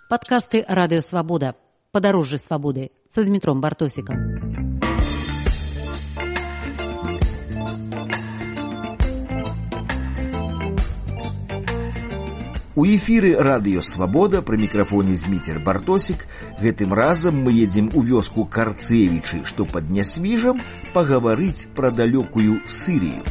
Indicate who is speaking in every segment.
Speaker 1: Падкасты Радыё Свабода. Падарожжы свабоды са Змітром Бартосікам.
Speaker 2: У эфіры Радыё Свабода, пры мікрафоне Зміцер Бартосік. Гэтым разам мы едзем у вёску Карцевічы, што пад Нясвіжам, пагаварыць пра далёкую Сірію.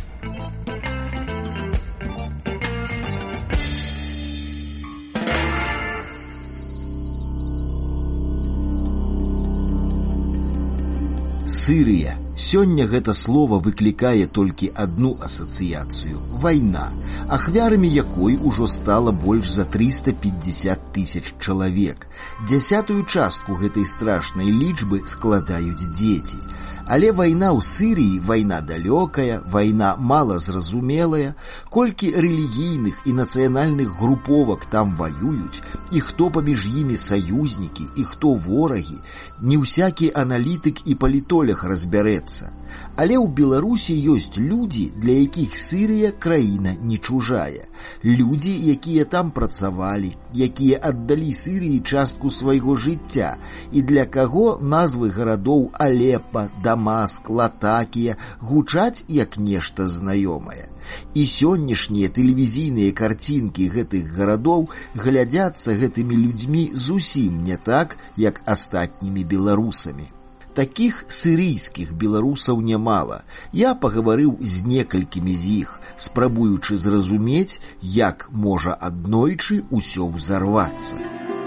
Speaker 2: Сырія. Сёння гэта слова выклікае толькі адну асацыяцыю – вайна, ахвярамі якой ужо стала больш за 350 тысяч чалавек. 10% частку гэтай страшнай лічбы складаюць дзеці. Але вайна ў Сыріі, вайна далёкая, вайна малазразумелая, колькі рэлігійных і нацыянальных груповак там ваююць, і хто паміж імі саюзнікі, і хто ворагі, не ўсякі аналітык і палітолог разбярэцца. Але ў Беларусі ёсць людзі, для якіх Сырія краіна не чужая. Людзі, якія там працавалі, якія аддалі Сыріі частку свайго жыцця, і для каго назвы гарадоў Алепа, Дамаск, Латакія гучаць як нешта знаёмае. І сённяшнія тэлевізійныя карцінкі гэтых гарадоў глядзяцца гэтымі людзьмі зусім не так, як астатнімі беларусамі. Такіх сырійскіх беларусаў нямала. Я пагаварыў з некалькімі з іх, спрабуючы зразумець, як можа аднойчы ўсё ўзарвацца.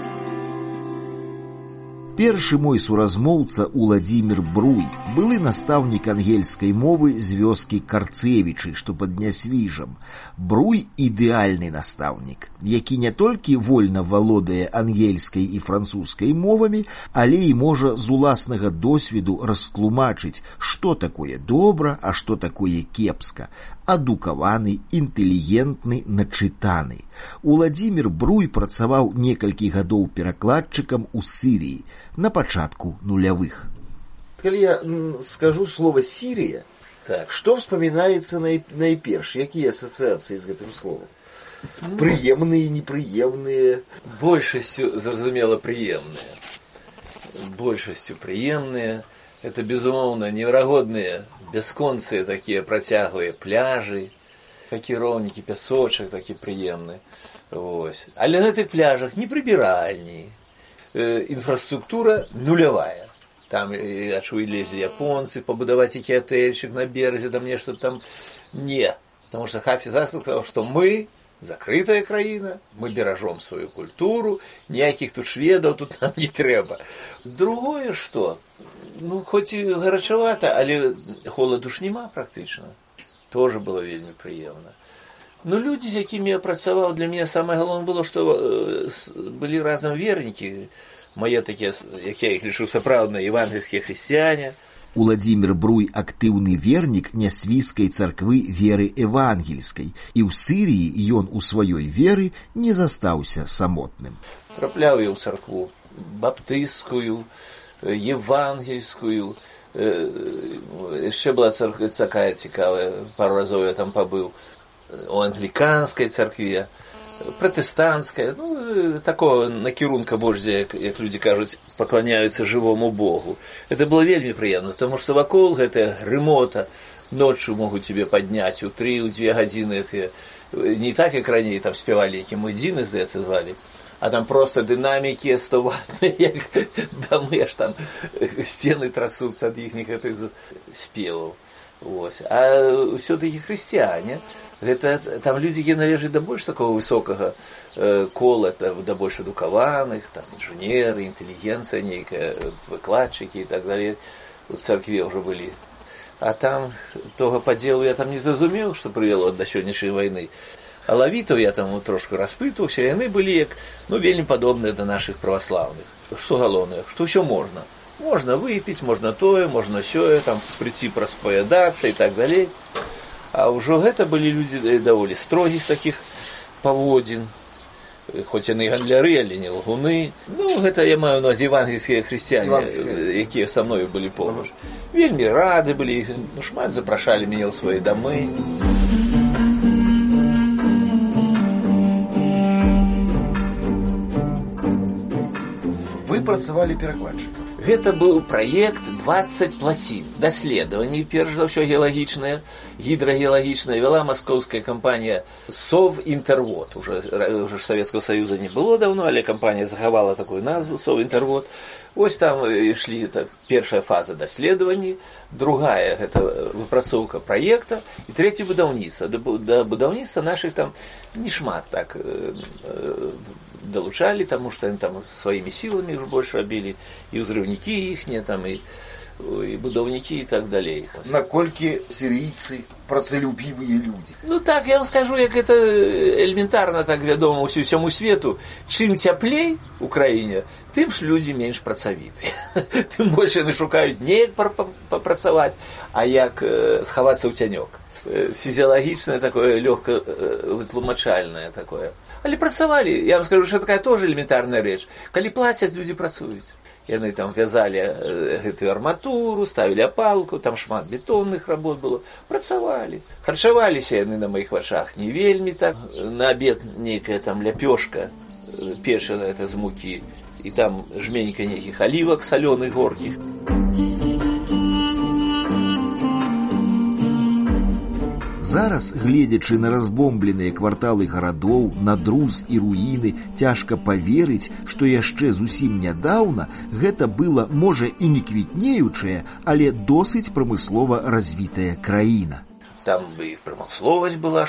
Speaker 2: Першы мой суразмоўца Уладзімір Бруй, былы настаўнік ангельскай мовы з вёскі Карцевічы, што пад Нясвіжам. Бруй – ідэальны настаўнік, які не толькі вольна валодае ангельскай і французскай мовамі, але і можа з уласнага досведу растлумачыць, што такое добра, а што такое кепска. Адукаваны, інтэлігентны, начытаны. Уладзімір Бруй працаваў некалькі гадоў перакладчыкам у Сіріі на пачатку нулявых.
Speaker 3: Калі я скажу слово «Сирия», так. Что вспоминается найперш? Якія ассоциации с гэтым словом? Прыемныя, непрыемныя?
Speaker 4: Большасцю, зразумела, прыемныя. Большасцю прыемныя. Это, безумоўна, неверагодныя, бясконцыя такія працяглыя пляжы, такі роўнікі, пясочак такі прыемны. Вось. Але на гэтых пляжах не прыбіральні. Інфраструктура нулявая. Там, я чую, лезлі японцы, пабудаваць які атэльчык на беразе, там нешта там. Не. Потому что Хафіз Асад сказал, что мы закрытая краіна, мы беражом свою культуру, ніякіх тут шведаў тут нам не трэба. Другое што? Ну, хоць і гарачавата, але холаду ж няма практычна. Тоже было вельмі прыемна. Ну, людзі, з якімі я працаваў, для мяне самае галоўнае было, што былі разам вернікі, мае такія, як я іх лічу, сапраўдныя евангельскія хрысціяне.
Speaker 2: Уладзімір Бруй – актыўны вернік Нясвіжскай царквы веры евангельскай, і ў Сыріі ён у сваёй веры не застаўся самотным.
Speaker 4: Трапляў я ў царкву баптысцкую, евангельскую, яшчэ была царква такая цікавая, пару разоў я там пабыў, у англіканскай царкве, пратэстанцкая, ну, такого накірунка больш, як людзі кажуць, пакланяюцца жывому Богу. Это было вельмі прыемна, потому что вакол гэтая грымота, ночью могуць тебе падняць у 3, у 2 гадзіны, не так, як раней там спявалі, які мудзіны, здаецца, звалі, а там просто дынамікі 100-ваттныя, як дамы, аж там сцены трасуцца ад іхніх гэтых спеваў. А ўсё-такі хрысціяне, гэта там людзі, які належаць да больш такого высокага кола, да больш адукаваных, там інжынеры, інтэлігенцыя нейкая, выкладчыкі і так далее, у царкве ўжо былі. А там того падзелу я там не зразумеў, што прывяло да сённяшняй вайны. А лавітаў я там трошку распытваўся, яны былі як, ну, вельмі падобныя да нашых праваслаўных. Што галоўнае, што ўсё можна. Можна выпіць, можна тое, можна сёе, там прыйти праспавядацца і так далей. А ўжо гэта былі людзі даволі строгіх такіх паводзін, хоць яны гандляры, але не лгуны. Ну, гэта я маю на ўвазе евангельскія хрысціяне, якія са мною былі побач. Вельмі рады былі, шмат запрашалі мяне ў свае дамы.
Speaker 3: працавалі перакладчыкам?
Speaker 4: Гэта быў праект 20 плацін. Даследаванні, перш за ўсё, геалагічныя, гідрагеалагічныя, вяла маскоўская кампанія Совінтэрвод. Уже ж Савецкага Саюза не было даўно, але кампанія захавала такую назву Совінтэрвод. Вось там ішлі першая фаза даследаванні, другая гэта выпрацоўка праекта і трэці будаўніцтва. Да будаўніцтва нашых там не шмат так долучали, тому что они там своими силами уже больше робили, и узрывники ихние там, и будовники и так далее.
Speaker 3: Наколькі сирийцы працалюбивые люди?
Speaker 4: Ну так, я вам скажу, як это элементарно так вядома ўсяму свету, чым цяплей у краіне, тым ж людзі менш працавітыя. Тым больш яны шукаюць неяк папрацаваць, а як схавацца ў цянёк. Фізіялагічнае такое, лёгка вытлумачальнае такое. Але працавалі, я вам скажу, что такая тоже элементарная рэч. Калі плацяць, людзі працуюць. Яны там вязалі гэтую арматуру, ставілі апалку, там шмат бетонных работ было. Працавалі. Харчаваліся яны на маіх вачах не вельмі так. На абед нейкая там ляпёшка печаная это з мукі. І там жменька нейкіх алівак салёных горкіх.
Speaker 2: Зараз, гледзячы на разбомбленыя кварталы гарадоў, на друз і руіны, цяжка паверыць, што яшчэ зусім нядаўна гэта была, можа, і не квітнеючая, але досыць прамыслова развітая краіна.
Speaker 4: Там бы і прамысловасць была,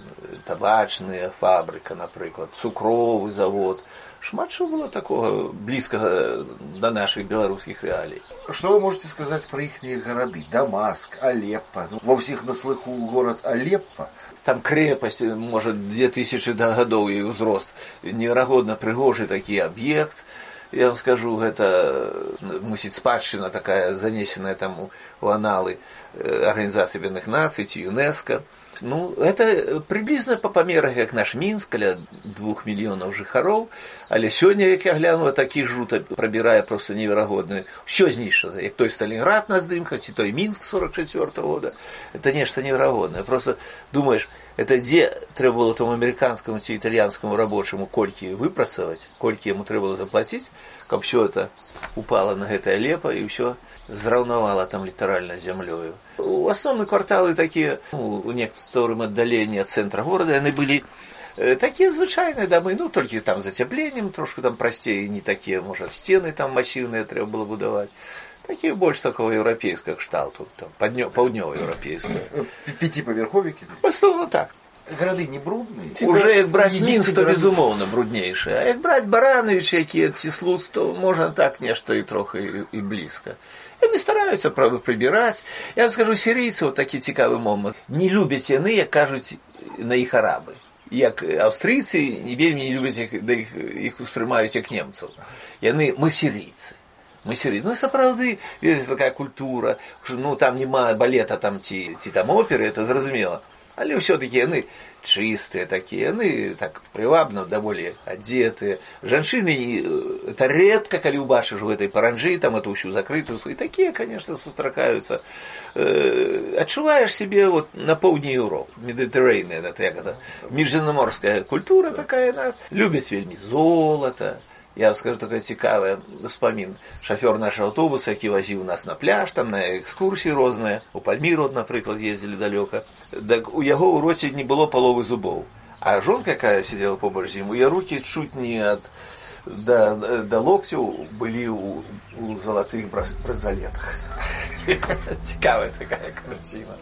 Speaker 4: табачная фабрыка, напрыклад, цукровы завод. Шмат чего было такого близкого до наших белорусских реалий.
Speaker 3: Что вы можете сказать про их города? Дамаск, Алеппо. Во всех на слыху город Алеппо.
Speaker 4: Там крепость, может, 2000 годов и узрост. Невероятно пригожий такой объект. Я вам скажу, это мусить спадщина такая, занесенная там у аналы Организации Объединенных Наций, ЮНЕСКО. Ну, это приблизно по памерах, як наш Мінск, каля 2 мільёнаў жыхароў, але сёння, як я гляну, такі жута прабірае просто неверагодна. Усё знішчана, як той Сталінград на здымках, ці той Мінск 44-го года. Это нешта неверагоднае. Просто думаешь, это дзе трэба было тому американскому ці італьянскому рабочему колькі выпрацаваць, колькі яму трэба было заплаціць, каб всё это упало на гэтае Алеппо і ўсё зраўнавала там літаральна зямлёю. У асноўныя кварталы такія, у некаторым аддаленні ад цэнтра горада, яны былі такія звычайныя дамы, ну, толькі там зацяпленнем, трошку там прасцей, не такія, можа, сцены там масіўныя трэба было будаваць. Такие больше такого европейского кшталту, там, паўднёва-еўрапейского.
Speaker 3: Пятипаверховики?
Speaker 4: В основном так.
Speaker 3: Города не брудные?
Speaker 4: Уже як брать Мінск, то безумоўна бруднейшие. А як брать Барановича, якія ці Слуц, то можна так нешта і трохи і блізка. Яны стараюцца прибирать. Я вам скажу, сирийцы, вот такі цікавы момент, не любяць яны, як кажуць на іх арабы. Як аўстрыйцы не вельмі не любяць іх успрымаюць як немцаў. Яны, мы сирийцы. Мы сирийцы. Ну, сапраўды, ведаеце, такая культура, ну, там нема балета там, ці там оперы, это зразумела. Але ўсё-таки яны чистые такие, яны так прывабна, даволі адзетыя. Жанчыны, это редко, калі убачыш у этой паранжы, там эту ўсю закрытую, и такие, конечно, сустракаюцца. Адчуваеш себе вот на поўдні Европы, Медiterranean, это як это, міжземнаморская культура такая, да, любяць вельмі золото. Я вам скажу, такая цікавая ўспамін. Шафёр нашего автобуса, які вазіў нас на пляж, там на экскурсіі розныя, у Пальміру, напрыклад, ездзілі далёка. Так у яго ў роце не было паловы зубоў. А жонка, якая сидела побач з ім, у яе рукі чуть не до локтяў былі у залатых бразалетах. Цікавая такая картина.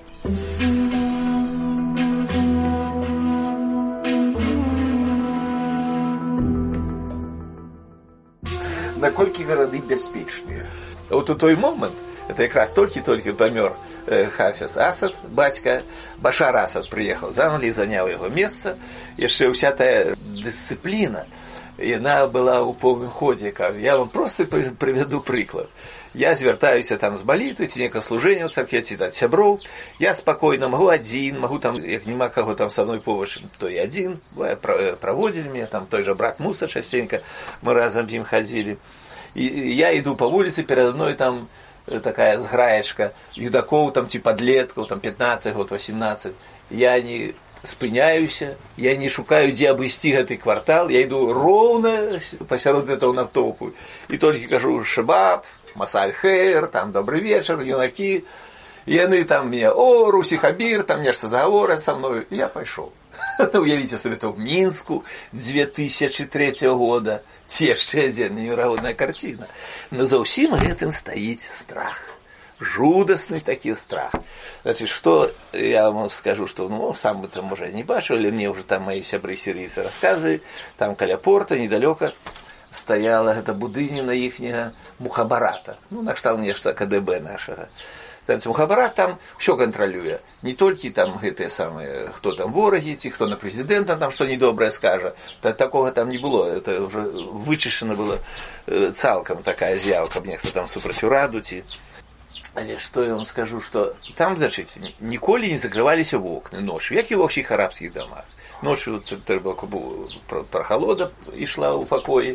Speaker 3: Наколькі гарады бяспечныя?
Speaker 4: Вот у той момент, это якраз толькі памёр Хафез Асад, бацька, Башар Асад прыехаў з Англіі, заняў яго месца, яшчэ ўся тая дысцыпліна, яна была ў поўным ходзе. Я вам просто прывяду прыклад. Я звяртаюся там з балітвы, ці некае служэнне ў царкве, ці ад сяброў, я спакойна магу адзін, магу там, як няма каго там са мной побач, то і адзін, праводзілі мяне, там той жа брат Муса часценька, мы разам з ім хадзілі. І я іду па вуліцы, перад мной там такая зграечка юдакоў, там ці падлеткаў, там 15 год, 18. я не спыняюся, я не шукаю, дзе абысці гэты квартал, я іду роўна пасярод гэтага натоўпу і толькі кажу шабаб, масаль хейр, там добрый вечар, юнакі, і яны там мне, о, Русі Хабір, там нешта загавораць са мною, і я пайшоў. Уявіце сабе, то в Мінску 2003 года, ці яшчэ адзін неверагодная карціна. Но за ўсім гэтым стаіць страх. Жудасны такі страх. Значит, что я вам скажу, что, ну, сам бы там, может, не бачил, или мне уже там мои сябры сирийцы рассказывают, там каля порта, недалёка, стояла эта будыніна іхняга Мухабарата. Ну, накшталт нешта КДБ нашага. Мухабарат там все контролюе. Не толькі там гэтыя самыя, хто там ворагі, ці хто на прэзідэнта там што недобрае скажа. Такога там не было. Это уже вычышчана было цалкам такая з'ява, каб нехто там супраць ураду ці... Але што я вам скажу, што там, значыць, ніколі не закрываліся вокны ночью, як і ва ўсіх арабскіх дамах. Ночью прохалода ішла ў пакоі,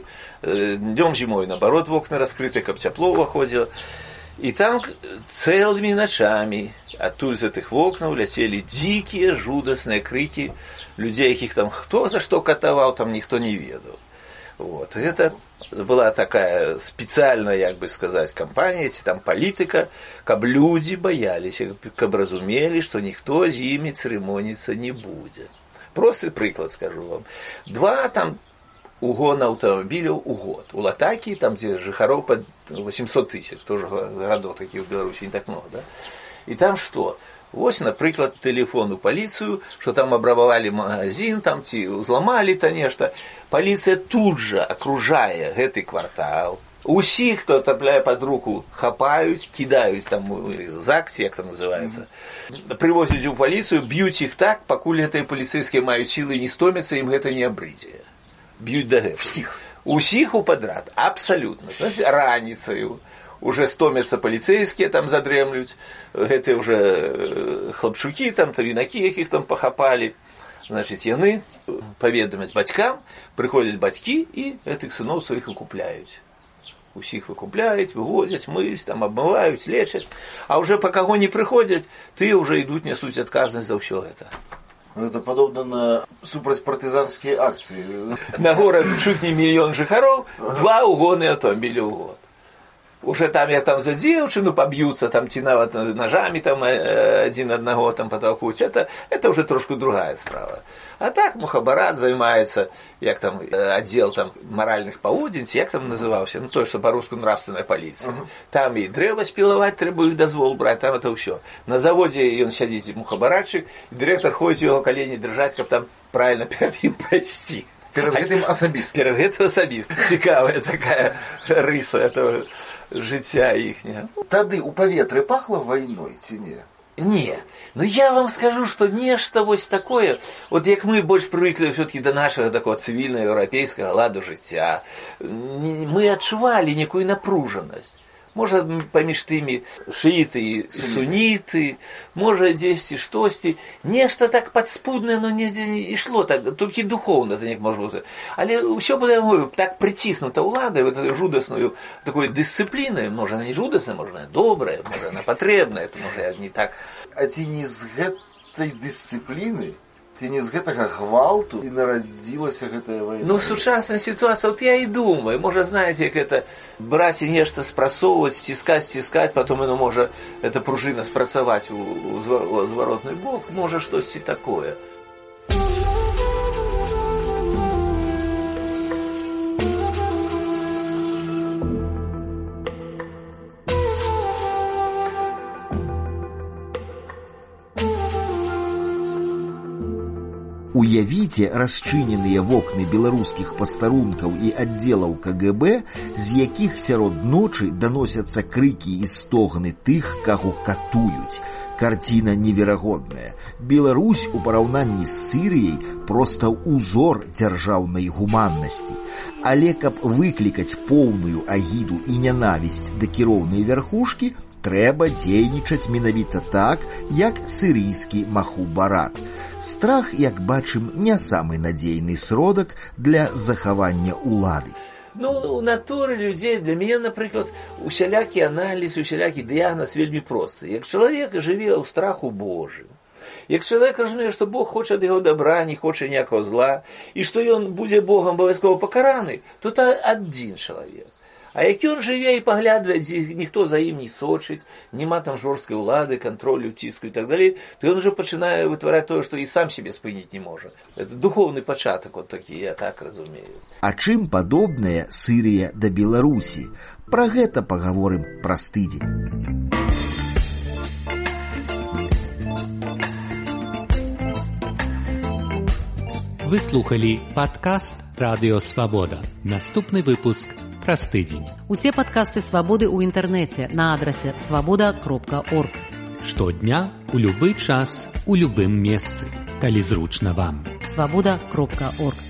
Speaker 4: днём зімой, наоборот, вокны раскрыты, каб цяпло ўваходзіла. І там цэлымі начамі адтуль з гэтых вокнаў ляцелі дзікія, жудасныя крыкі людзей, якіх там хто за што катаваў, там ніхто не ведаў. Вот. Это была такая специальная, як бы сказать, кампания, там политика, каб люди боялись, каб разумели, что никто з ими церемониться не будет. Простый приклад скажу вам. 2 там угона автомобиляў у год. У Латакии, там где жыхароў под 800 тысяч, тоже городов таких в Беларуси не так много, да? И там что? Вось, напрыклад, тэлефон у паліцыю, што там абрабавалі магазин, там ці ўзламалі-то нешта. Паліцыя тут жа акружае гэты квартал. Усіх, хто трапляе пад руку, хапаюць, кідаюць там закці, як там называецца. Прывозяць у паліцыю, б'юць іх так, пакуль гэтыя паліцэйскія маюць сілы не стомяцца, ім гэта не абрыдзе. Б'юць дагэтуль. Усіх у падрад, абсалютна. Значит, раніцаю. Уже стомятся полицейские, там задрэмлюць, гэтыя уже хлапчукі, там, юнакі, якіх там пахапалі. Значит, яны паведамяць бацькам, прыходзяць бацькі і гэтых сыноў сваіх выкупляюць. Усіх выкупляюць, вывозяць, мыць, там, абмываюць, лечаць. А уже па каго не прыходзяць, тыя уже ідуць, нясуць адказнасць за ўсё гэта.
Speaker 3: Это подобно на супрацьпартызанскія акцыі. На
Speaker 4: горад чуть не 1 мільён жыхароў, 2 угоны аўтамабіля ў год. Уже там, як там за дзеўчыну побьются, там ці нават ножами там один одного там потолкуть, это уже трошку другая справа. А так Мухабарат займается, як там отдел там моральных паводзін, як там называўся, ну то, что по-русски нравственная полиция. Там и дрэва спілаваць трэба, их дазвол брать, там это все. На заводе ён сядзіць Мухабаратчык, и директор ходит у его колени дрыжаць, каб там правильно перед ім прайсці.
Speaker 3: Перед гэтым асабіста.
Speaker 4: Перед гэтым асабіста. Цікавая такая рыса этого жыцця іхняга.
Speaker 3: Тады у паветры пахла вайной ці не?
Speaker 4: Не. Ну я вам скажу, что нешта вось такое, вот як мы больш прывыклі все-таки до нашага такого цивільнага еўрапейскага ладу жыцця, мы адчувалі некую напружанасць. Можа, паміж тымі шыіты і суніты, можа, дзесьці штосьці, нешта так падспуднае, но недзе не ішло, так, толькі духоўна, это неяк можа быць. Але ўсё было, я говорю, так прыціснута ўладай, вот этой жудасною такой дысцыплінай, можа, она не жудасная, можа, она добрая, можа, она патрэбная, это можа, не так.
Speaker 3: А ці не з гэтай дысцыпліны, ці не з гэтага гвалту і нарадзілася гэтая вайна?
Speaker 4: Ну, сучасная ситуация, вот я и думаю, может, знаете, как это брать и нечто спрацоўваць, стискать, потом оно может, эта пружина спрацаваць у зворотный бок, может, штосьці такое.
Speaker 2: Уявіце расчыненыя вокны беларускіх пастарункаў і аддзелаў КГБ, з якіх сярод ночы даносяцца крыкі і стогны тых, каго катуюць. Карціна неверагодная. Беларусь у параўнанні з Сірыяй проста ўзор дзяржаўнай гуманнасці. Але каб выклікаць поўную агіду і нянавісць да кіроўнай вярхушкі, трэба дзейнічаць менавіта так, як сірыйскі Мухабарат. Страх, як бачым, не самы надзейны сродак для захавання ўлады.
Speaker 4: Ну, у натуры людей, для меня, например, усялякі анализ, усялякі дыягноз вельмі просты. Як чалавек жыве ў страху Божым, Як чалавек разумее, што Бог хоча ад яго добра, не хоча ніякага зла, і што ён будзе Богам абавязкова пакараны, то это адзін чалавек. А як ён жыве і паглядвае, ніхто за ім не сочыць, няма там жорсткай улады, кантролю, ціску і так далей, то ён уже пачынае вытвараць тое, што і сам себе спыніць не можа. Это духовны пачатак, вот такі, я так разумею.
Speaker 2: А чым падобная Сірыя да Беларусі? Пра гэта пагаворым праз тыдзень.
Speaker 5: Вы слухали падкаст «Радыё Свабода». Наступны выпуск праз тыдзень.
Speaker 1: Усе падкасты «Свабоды» ў інтэрнэце на адрасе свабода.орг.
Speaker 5: Штодня, у любы час, у любым месцы, калі зручна вам.
Speaker 1: свабода.орг.